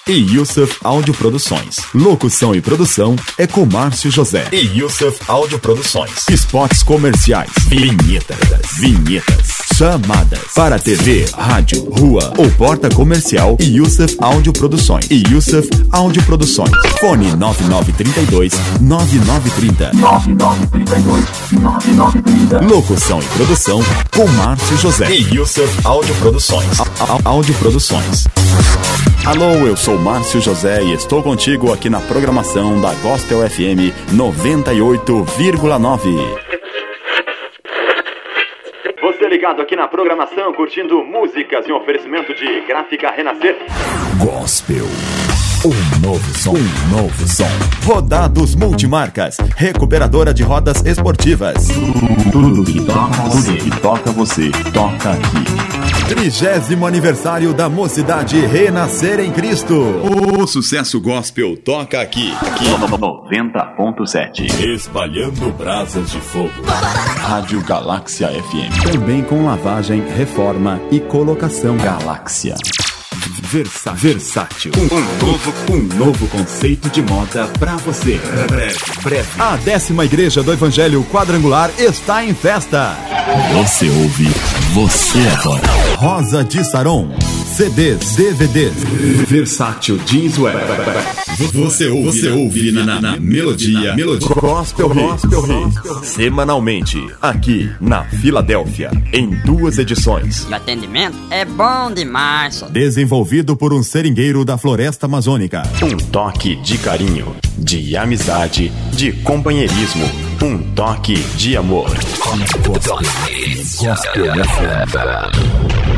e Youssef Áudio Produções. Locução e produção é com Márcio José e Youssef Áudio Produções. Spots comerciais, vinhetas, chamadas para TV, rádio, rua ou porta comercial e Youssef Áudio Produções. E Youssef Áudio Produções. Fone 9932-9930. 9932-9930. Locução e produção com Márcio José e Youssef Áudio Produções. Áudio Produções. Alô, eu sou Márcio José e estou contigo aqui na programação da Gospel FM 98,9. Você ligado aqui na programação, curtindo músicas e um oferecimento de Gráfica Renascer. Gospel. Um novo som. Rodados Multimarcas, recuperadora de rodas esportivas. Tudo que toca você, toca aqui. 30º aniversário da Mocidade Renascer em Cristo. O sucesso gospel toca aqui. 90.7. Espalhando brasas de fogo. Rádio Galáxia FM. Também com lavagem, reforma e colocação. Galáxia. Versátil. Um novo conceito de moda pra você. Breve. A 10ª Igreja do Evangelho Quadrangular está em festa. Você ouve, você adora. Rosa de Saron. CDs, DVDs. Versátil Jeanswear. Você ouve na Melodia. Gospel Hits. Semanalmente, aqui na Filadélfia, em 2 edições. O atendimento é bom demais. Desenvolvido por um seringueiro da floresta amazônica. Um toque de carinho, de amizade, de companheirismo. Um toque de amor. Gospel FM.